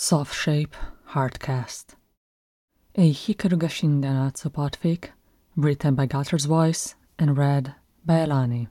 Soft Shape, Hardcast. Egy Hikaru ga Shindenatsu podfic, written by Gutter's Voice and read by Alani.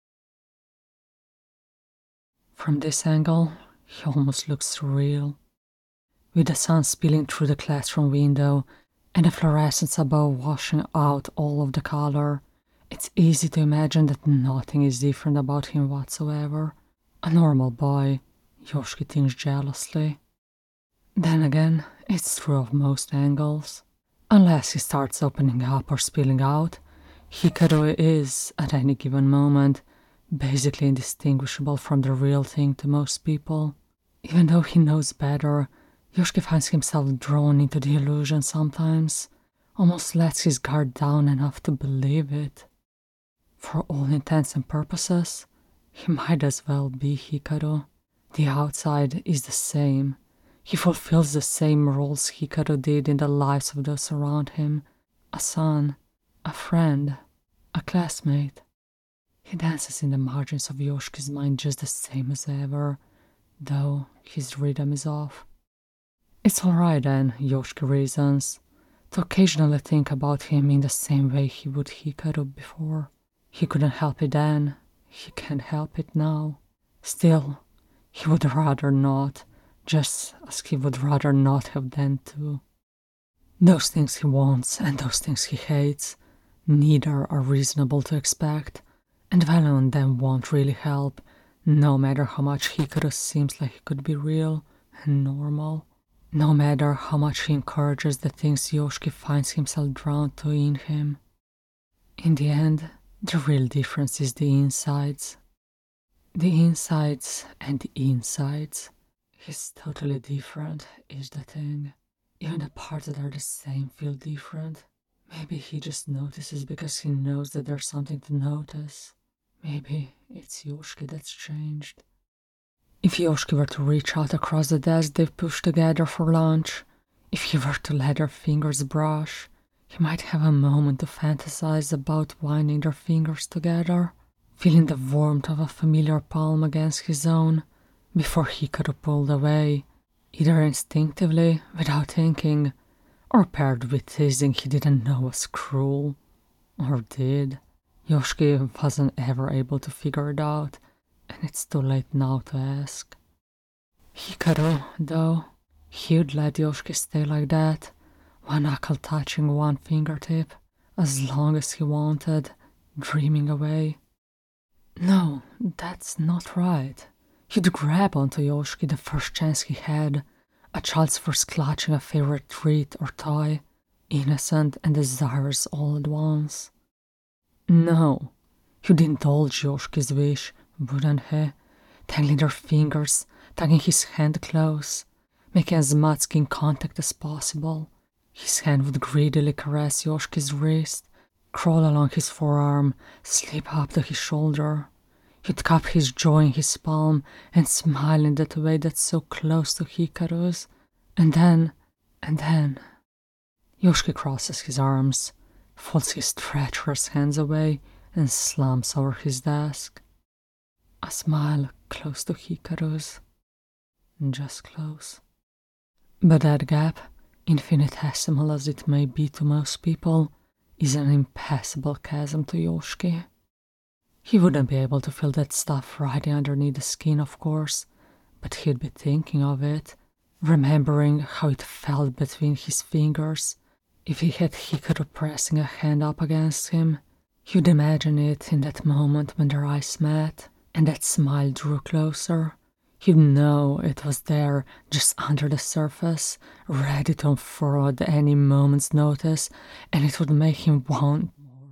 From this angle, he almost looks surreal. With the sun spilling through the classroom window and the fluorescence above washing out all of the color, it's easy to imagine that nothing is different about him whatsoever. A normal boy, Yoshiki thinks jealously. Then again, it's true of most angles. Unless he starts opening up or spilling out, Hikaru is, at any given moment, basically indistinguishable from the real thing to most people. Even though he knows better, Yoshiki finds himself drawn into the illusion sometimes, almost lets his guard down enough to believe it. For all intents and purposes, he might as well be Hikaru. The outside is the same. He fulfills the same roles Hikaru did in the lives of those around him: a son, a friend, a classmate. He dances in the margins of Yoshiki's mind just the same as ever, though his rhythm is off. It's alright then, Yoshiki reasons, to occasionally think about him in the same way he would Hikaru before. He couldn't help it then, he can't help it now. Still, he would rather not, just as he would rather not have then too. Those things he wants and those things he hates, neither are reasonable to expect, and dwelling on them won't really help, no matter how much Hikaru seems like he could be real and normal, no matter how much he encourages the things Yoshiki finds himself drawn to in him. In the end, the real difference is the insides. The insides and the insides. He's totally different, is the thing. Even the parts that are the same feel different. Maybe he just notices because he knows that there's something to notice. Maybe it's Yoshiki that's changed. If Yoshiki were to reach out across the desk they've pushed together for lunch, if he were to let their fingers brush, he might have a moment to fantasize about winding their fingers together, feeling the warmth of a familiar palm against his own, before he could have pulled away, either instinctively, without thinking, or paired with teasing he didn't know was cruel. Or did. Yoshiki wasn't ever able to figure it out, and it's too late now to ask. Hikaru, though, he'd let Yoshiki stay like that, one knuckle touching one fingertip, as long as he wanted, dreaming away. No, that's not right. He'd grab onto Yoshiki the first chance he had, a child's first clutching a favorite treat or toy, innocent and desirous all at once. No, he'd indulge Yoshiki's wish, wouldn't he? Tangling their fingers, tugging his hand close, making as much skin contact as possible. His hand would greedily caress Yoshiki's wrist, crawl along his forearm, slip up to his shoulder. He'd cup his jaw in his palm and smile in that way that's so close to Hikaru's. And then, Yoshiki crosses his arms, folds his treacherous hands away, and slumps over his desk. A smile close to Hikaru's. Just close. But that gap, infinitesimal as it may be to most people, is an impassable chasm to Yoshiki. He wouldn't be able to feel that stuff right underneath the skin, of course, but he'd be thinking of it, remembering how it felt between his fingers. If he had Hikaru pressing a hand up against him, he'd imagine it in that moment when their eyes met, and that smile drew closer. He'd know it was there, just under the surface, ready to unfurl at any moment's notice, and it would make him want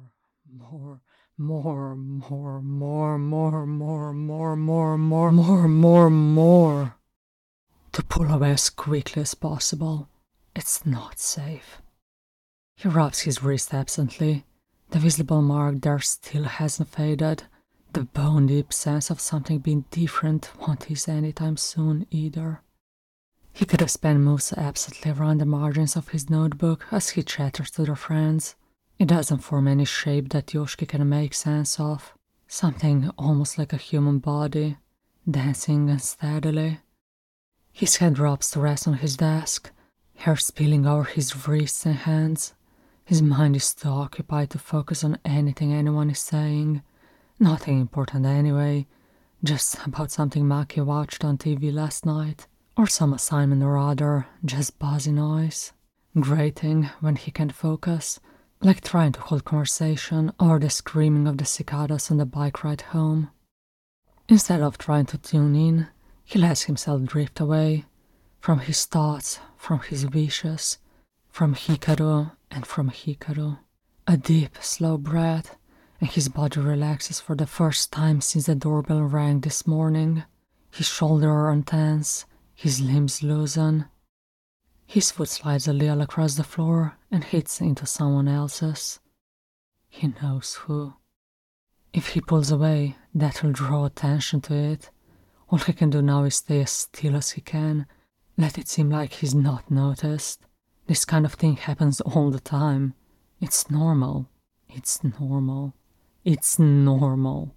more. To pull away as quickly as possible. It's not safe. He rubs his wrist absently. The visible mark there still hasn't faded. The bone-deep sense of something being different won't ease anytime soon either. He could have spent moves absently around the margins of his notebook as he chatters to their friends. It doesn't form any shape that Yoshiki can make sense of. Something almost like a human body, dancing unsteadily. His head drops to rest on his desk, hair spilling over his wrists and hands. His mind is too occupied to focus on anything anyone is saying. Nothing important anyway, just about something Maki watched on TV last night, or some assignment or other, just buzzy noise. Grating when he can't focus, like trying to hold conversation or the screaming of the cicadas on the bike ride home. Instead of trying to tune in, he lets himself drift away from his thoughts, from his wishes, from Hikaru and from Hikaru. A deep, slow breath, and his body relaxes for the first time since the doorbell rang this morning. His shoulders are untense, his limbs loosen. His foot slides a little across the floor and hits into someone else's. He knows who. If he pulls away, that will draw attention to it. All he can do now is stay as still as he can, let it seem like he's not noticed. This kind of thing happens all the time. It's normal. It's normal. It's normal.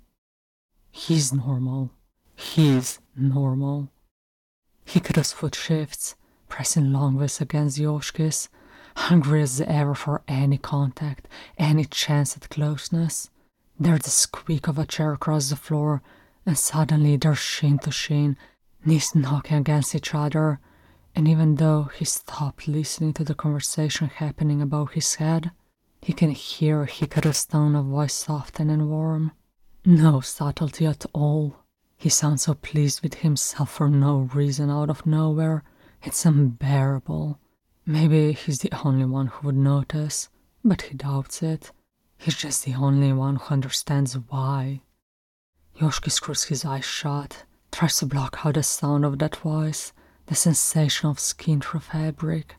He's normal. He's normal. Hikaru's foot shifts, pressing long ways against Yoshki's, hungry as ever for any contact, any chance at closeness. There's the squeak of a chair across the floor, and suddenly they're shin to shin, knees knocking against each other, and even though he stopped listening to the conversation happening above his head, he can hear Hikaru's tone of voice soften and warm. No subtlety at all. He sounds so pleased with himself for no reason out of nowhere. It's unbearable. Maybe he's the only one who would notice, but he doubts it. He's just the only one who understands why. Yoshiki screws his eyes shut, tries to block out the sound of that voice, the sensation of skin through fabric.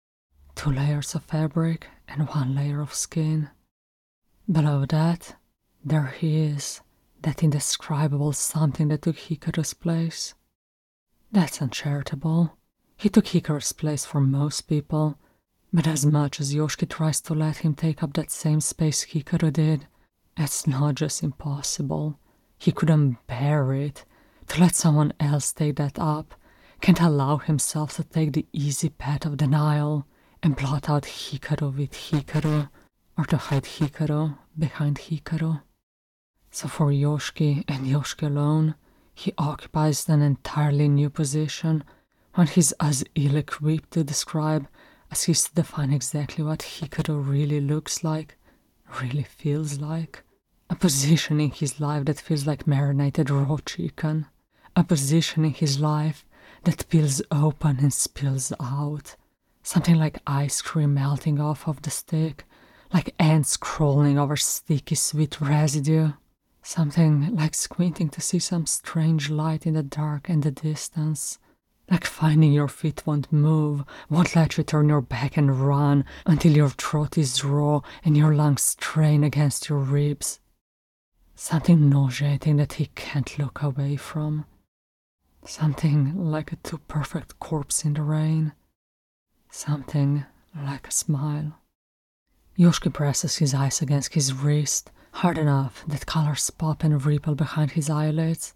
2 layers of fabric and 1 layer of skin. Below that, there he is, that indescribable something that took Hikaru's place. That's uncharitable. He took Hikaru's place for most people, but as much as Yoshiki tries to let him take up that same space Hikaru did, it's not just impossible. He couldn't bear it. To let someone else take that up, can't allow himself to take the easy path of denial and blot out Hikaru with Hikaru, or to hide Hikaru behind Hikaru. So for Yoshiki and Yoshiki alone, he occupies an entirely new position, one he's as ill-equipped to describe as he's to define exactly what Hikaru really looks like, really feels like. A position in his life that feels like marinated raw chicken. A position in his life that peels open and spills out. Something like ice cream melting off of the stick, like ants crawling over sticky sweet residue. Something like squinting to see some strange light in the dark and the distance. Like finding your feet won't move, won't let you turn your back and run until your throat is raw and your lungs strain against your ribs. Something nauseating that he can't look away from. Something like a too perfect corpse in the rain. Something like a smile. Yoshiki presses his eyes against his wrist, hard enough that colors pop and ripple behind his eyelids.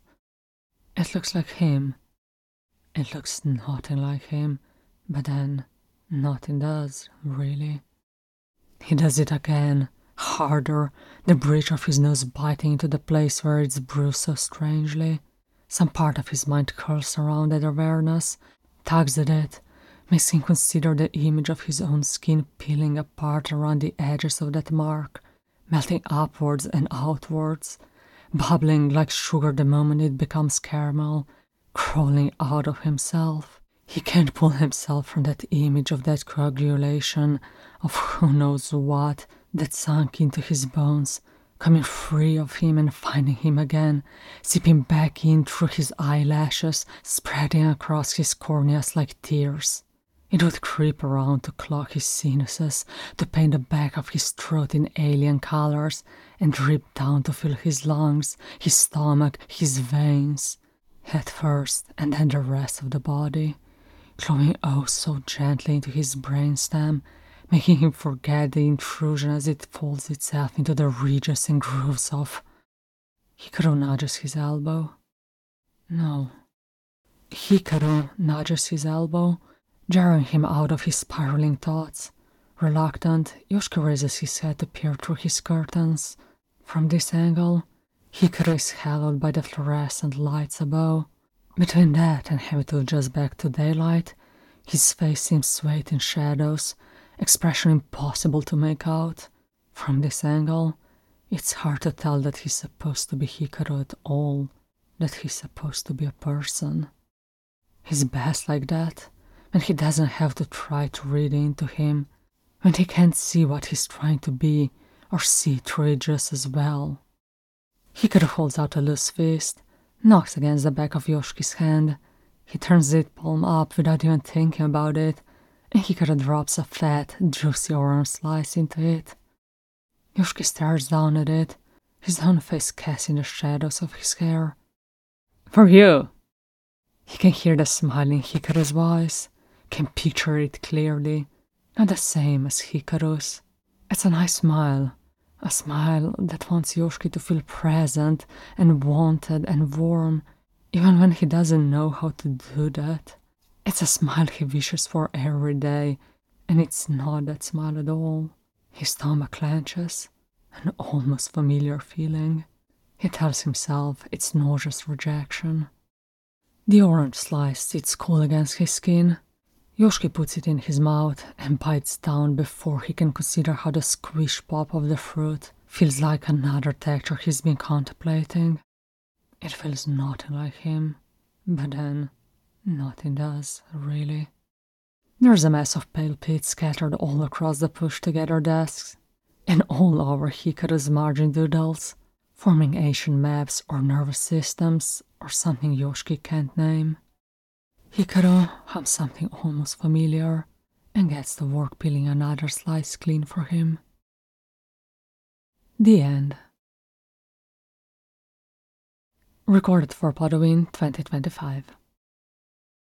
It looks like him. It looks nothing like him, but then nothing does, really. He does it again, harder, the bridge of his nose biting into the place where it's bruised so strangely. Some part of his mind curls around that awareness, tugs at it, makes him consider the image of his own skin peeling apart around the edges of that mark, melting upwards and outwards, bubbling like sugar the moment it becomes caramel, crawling out of himself. He can't pull himself from that image of that coagulation of who knows what that sunk into his bones, coming free of him and finding him again, seeping back in through his eyelashes, spreading across his corneas like tears. It would creep around to clog his sinuses, to paint the back of his throat in alien colors, and drip down to fill his lungs, his stomach, his veins. Head first, and then the rest of the body, flowing oh so gently into his brainstem, making him forget the intrusion as it folds itself into the ridges and grooves of... Hikaru nudges his elbow. No. Hikaru nudges his elbow, jarring him out of his spiraling thoughts. Reluctant, Yoshiki raises his head to peer through his curtains. From this angle, Hikaru is hallowed by the fluorescent lights above. Between that and having to adjust back to daylight, his face seems swathed in shadows, expression impossible to make out. From this angle, it's hard to tell that he's supposed to be Hikaru at all, that he's supposed to be a person. He's best like that, when he doesn't have to try to read into him, when he can't see what he's trying to be or see through it just as well. Hikaru holds out a loose fist, knocks against the back of Yoshiki's hand. He turns it palm up without even thinking about it, and Hikaru drops a fat, juicy orange slice into it. Yoshiki stares down at it, his own face casting the shadows of his hair. "For you!" He can hear the smile in Hikaru's voice, can picture it clearly, not the same as Hikaru's. It's a nice smile, a smile that wants Yoshiki to feel present and wanted and warm, even when he doesn't know how to do that. It's a smile he wishes for every day, and it's not that smile at all. His stomach clenches, an almost familiar feeling. He tells himself it's nauseous rejection. The orange slice sits cool against his skin. Yoshiki puts it in his mouth and bites down before he can consider how the squish pop of the fruit feels like another texture he's been contemplating. It feels nothing like him, but then nothing does, really. There's a mess of pale pits scattered all across the pushed-together desks, and all over Hikaru's margin doodles, forming Asian maps or nervous systems or something Yoshiki can't name. Hikaru hums something almost familiar and gets to work peeling another slice clean for him. The end. Recorded for Podwin 2025.